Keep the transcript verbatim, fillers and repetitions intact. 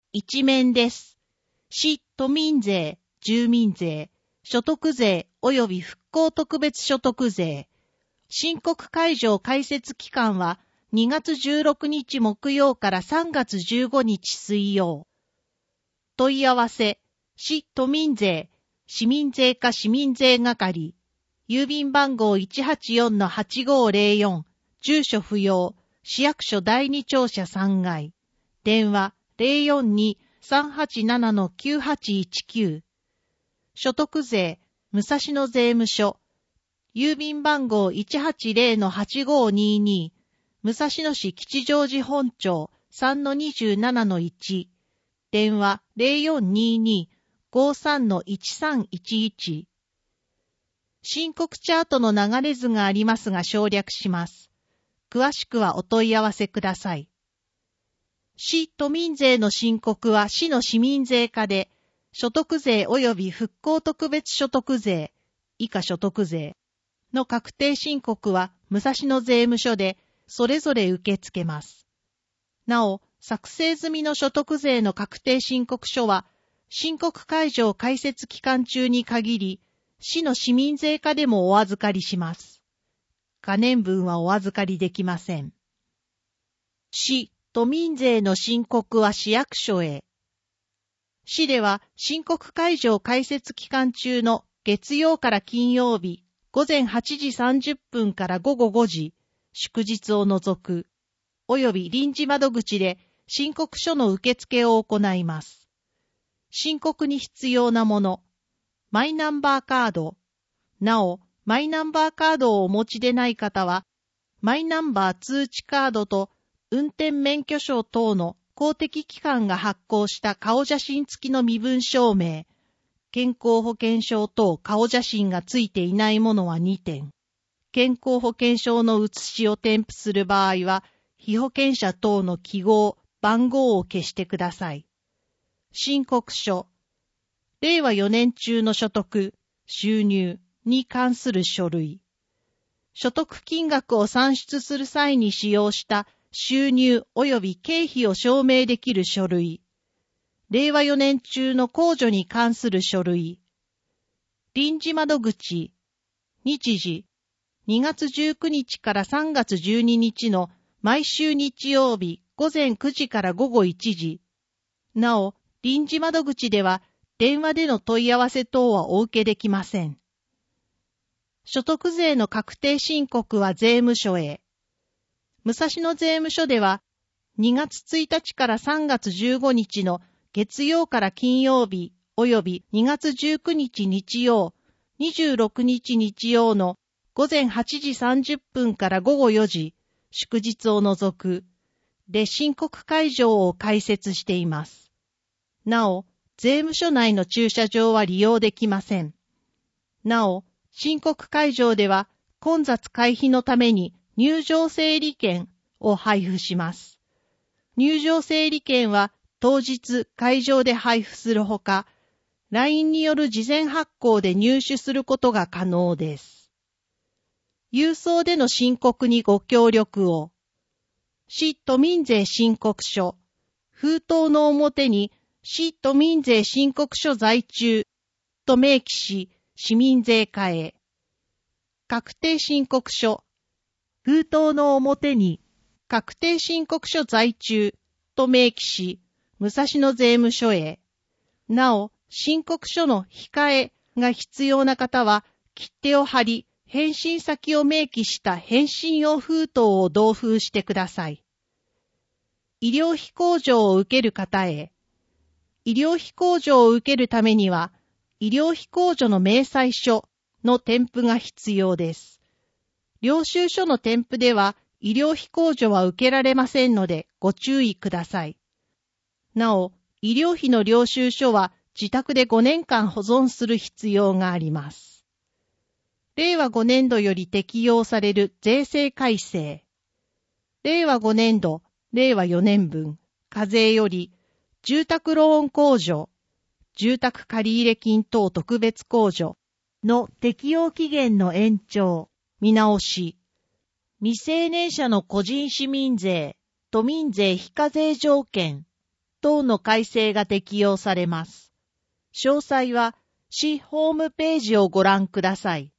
一面です。市都民税、住民税、所得税及び復興特別所得税。申告開場開設期間はにがつじゅうろくにち木曜からさんがつじゅうごにち水曜。問い合わせ、市都民税、市民税課市民税係、郵便番号 いちはちよんのはちごーぜろよん、住所不要、市役所だいに庁舎さんがい、電話 ゼロよんに さんはちななのきゅうはちいちきゅう、所得税、武蔵野税務署、郵便番号 いちはちぜろのはちごーにーに、武蔵野市吉祥寺本町 さんのにじゅうななのいち、電話 ゼロよんにーに ごーさんのいちさんいちいち。申告チャートの流れ図がありますが省略します。詳しくはお問い合わせください。市都民税の申告は市の市民税課で、所得税及び復興特別所得税、以下所得税の確定申告は武蔵野税務署でそれぞれ受け付けます。なお、作成済みの所得税の確定申告書は、申告開場開設期間中に限り、市の市民税課でもお預かりします。可年分はお預かりできません。市都民税の申告は市役所へ。市では申告開場開設期間中の月曜から金曜日、午前はちじさんじゅっぷんから午後ごじ、祝日を除く、および臨時窓口で申告書の受付を行います。申告に必要なもの、マイナンバーカード。なお、マイナンバーカードをお持ちでない方は、マイナンバー通知カードと運転免許証等の公的機関が発行した顔写真付きの身分証明、健康保険証等顔写真がついていないものはにてん、健康保険証の写しを添付する場合は、被保険者等の記号、番号を消してください。申告書、れいわよねん中の所得、収入に関する書類。所得金額を算出する際に使用した収入及び経費を証明できる書類。れいわよねん中の控除に関する書類。臨時窓口、日時、にがつじゅうくにちからさんがつじゅうににちの毎週日曜日午前くじから午後いちじ。なお、臨時窓口では電話での問い合わせ等はお受けできません。所得税の確定申告は税務署へ。武蔵野税務署ではにがつついたちからさんがつじゅうごにちの月曜から金曜日およびにがつじゅうくにち日曜、にじゅうろくにち日曜の午前はちじさんじゅっぷんから午後よじ、祝日を除く、で申告開場を開設しています。なお、税務署内の駐車場は利用できません。なお、申告開場では混雑回避のために入場整理券を配布します。入場整理券は当日会場で配布するほか、ライン による事前発行で入手することが可能です。郵送での申告にご協力を。市都民税申告書。封筒の表に市都民税申告書在中と明記し、市民税課へ。確定申告書。封筒の表に確定申告書在中と明記し、武蔵野税務署へ。なお、申告書の控えが必要な方は、切手を貼り、返信先を明記した返信用封筒を同封してください。医療費控除を受ける方へ。医療費控除を受けるためには、医療費控除の明細書の添付が必要です。領収書の添付では、医療費控除は受けられませんので、ご注意ください。なお、医療費の領収書は自宅でごねんかん保存する必要があります。れいわごねんどより適用される税制改正。れいわごねんど、れいわよねんぶん、課税より、住宅ローン控除、住宅借入金等特別控除の適用期限の延長、見直し、未成年者の個人市民税、都民税非課税条件、 等の改正が適用されます。詳細は市ホームページをご覧ください。